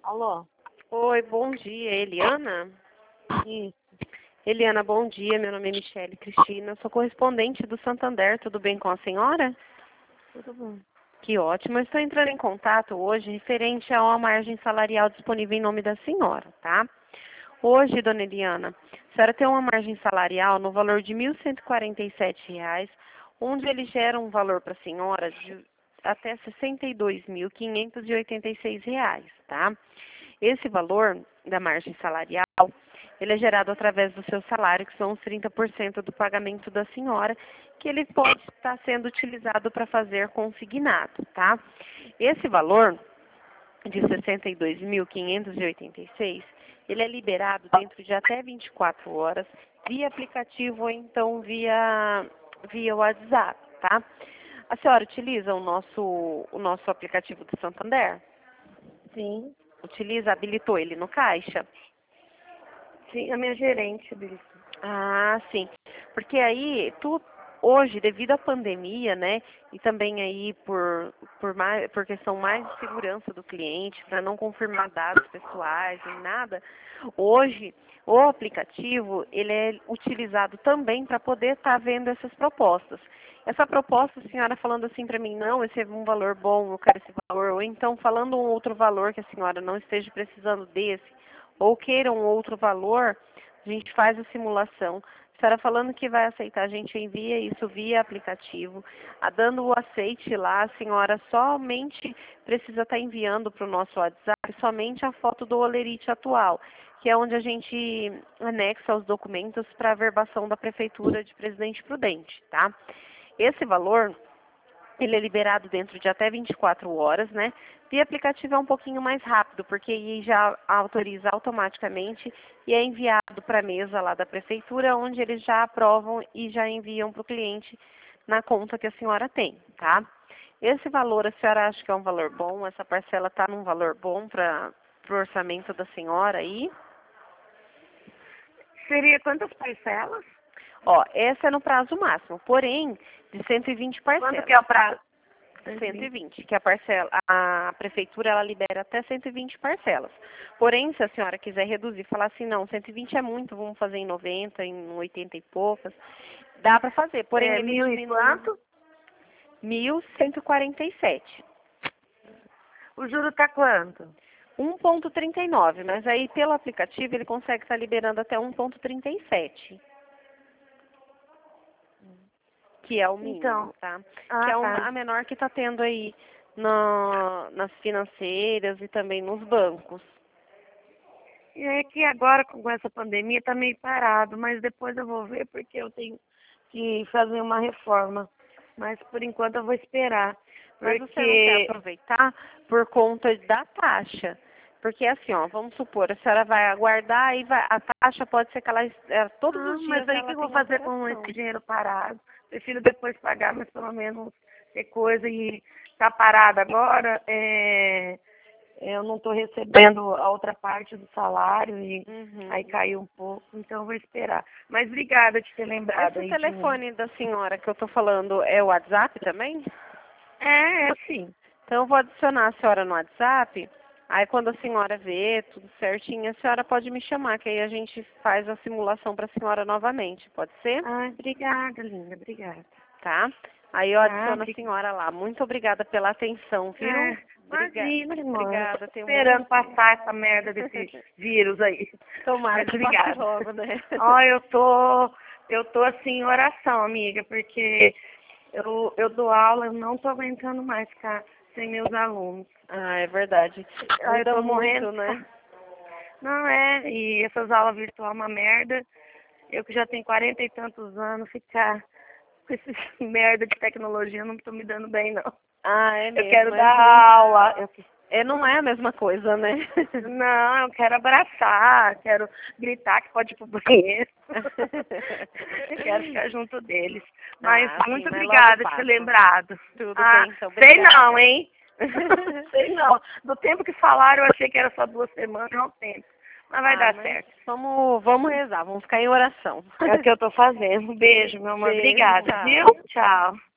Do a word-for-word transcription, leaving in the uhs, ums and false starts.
Alô? Oi, bom dia, Eliana? Isso. Eliana, bom dia, meu nome é Michele Cristina, sou correspondente do Santander, tudo bem com a senhora? Tudo bem. Que ótimo, eu estou entrando em contato hoje referente a uma margem salarial disponível em nome da senhora, tá? Hoje, dona Eliana, a senhora tem uma margem salarial no valor de mil cento e quarenta e sete reais, onde ele gera um valor para a senhora de até sessenta e dois mil quinhentos e oitenta e seis reais, tá? Esse valor da margem salarial, ele é gerado através do seu salário, que são os trinta por cento do pagamento da senhora, que ele pode estar sendo utilizado para fazer consignado, tá? Esse valor de sessenta e dois mil quinhentos e oitenta e seis, ele é liberado dentro de até vinte e quatro horas, via aplicativo ou então via, via WhatsApp, tá? A senhora utiliza o nosso, o nosso aplicativo do Santander? Sim. Utiliza, habilitou ele no caixa? Sim, a minha gerente disse. Ah, sim. Porque aí, tu, hoje, devido à pandemia, né, e também aí por, por, mais, por questão mais de segurança do cliente, para não confirmar dados pessoais nem nada, hoje o aplicativo, ele é utilizado também para poder estar vendo essas propostas. Essa proposta, a senhora falando assim para mim, não, esse é um valor bom, eu quero esse valor, ou então falando um outro valor que a senhora não esteja precisando desse, ou queira um outro valor, a gente faz a simulação. A senhora falando que vai aceitar, a gente envia isso via aplicativo. A dando o aceite lá, a senhora somente precisa estar enviando para o nosso WhatsApp somente a foto do holerite atual, que é onde a gente anexa os documentos para a verbação da Prefeitura de Presidente Prudente, tá? Esse valor, ele é liberado dentro de até vinte e quatro horas, né? Via aplicativo é um pouquinho mais rápido, porque aí já autoriza automaticamente e é enviado para a mesa lá da prefeitura, onde eles já aprovam e já enviam para o cliente na conta que a senhora tem, tá? Esse valor, a senhora acha que é um valor bom? Essa parcela está num valor bom para o orçamento da senhora aí? Seria quantas parcelas? Ó, essa é no prazo máximo, porém, de cento e vinte parcelas. Quanto que é o prazo? cento e vinte, que a parcela, a prefeitura ela libera até cento e vinte parcelas. Porém, se a senhora quiser reduzir, falar assim, não, cento e vinte é muito, vamos fazer em noventa, em oitenta e poucas, dá para fazer. Porém, É, ele mil e diminui quanto? mil cento e quarenta e sete. O juro tá quanto? um vírgula trinta e nove, mas aí pelo aplicativo ele consegue estar liberando até um vírgula trinta e sete. Que é o mínimo, Então, tá? Que ah, é uma, tá. a menor que está tendo aí na, nas financeiras e também nos bancos. E é que agora com essa pandemia tá meio parado, mas depois eu vou ver porque eu tenho que fazer uma reforma. Mas por enquanto eu vou esperar. Mas você não quer Porque. aproveitar por conta da taxa. Porque assim, ó, vamos supor, a senhora vai aguardar e vai, a taxa pode ser que ela, ela todos Ah, os mas dias aí o que ela eu vou tenha fazer com alteração. esse dinheiro parado? Prefiro depois pagar, mas pelo menos ter coisa e tá parado agora, é, eu não estou recebendo a outra parte do salário e Uhum. aí caiu um pouco, então eu vou esperar. Mas obrigada de ter lembrado Esse aí de mim. telefone da senhora que eu tô falando é o WhatsApp também? É, é sim. Então eu vou adicionar a senhora no WhatsApp. Aí quando a senhora vê tudo certinho, a senhora pode me chamar, que aí a gente faz a simulação para a senhora novamente. Pode ser? Ah, obrigada, linda, obrigada. Tá? Aí eu Tá, adiciono a obri- senhora lá. Muito obrigada pela atenção, viu? é, Obriga imagina, irmã, eu tô obrigada, tenha um bom esperando dia. passar essa merda desse vírus aí. Tomara Mas que passe obrigada. logo, né? Ó, eu tô, eu tô assim em oração, amiga, porque eu, eu dou aula, eu não tô aguentando mais ficar sem meus alunos. Ah, é verdade. Ah, eu Muda tô morrendo. muito, né? Não é, e essas aulas virtuais é uma merda. Eu que já tenho quarenta e tantos anos, ficar com esse merda de tecnologia não tô me dando bem, não. Ah, é Eu mesmo, quero é dar ruim. aula. Eu, É, não é a mesma coisa, né? não, eu quero abraçar, quero gritar que pode ir pro banheiro. Eu quero ficar junto deles. Mas Ah, sim, muito mas logo obrigada de ter passa. lembrado. Tudo Ah, bem, então, sei não, obrigada. hein? Sei não. Do tempo que falaram, eu achei que era só duas semanas, não tempo. Mas vai Ah, dar mas certo. vamos, vamos rezar, vamos ficar em oração. É o que eu tô fazendo. Um beijo, meu amor. Beijo, Obrigada, tchau. viu? Tchau.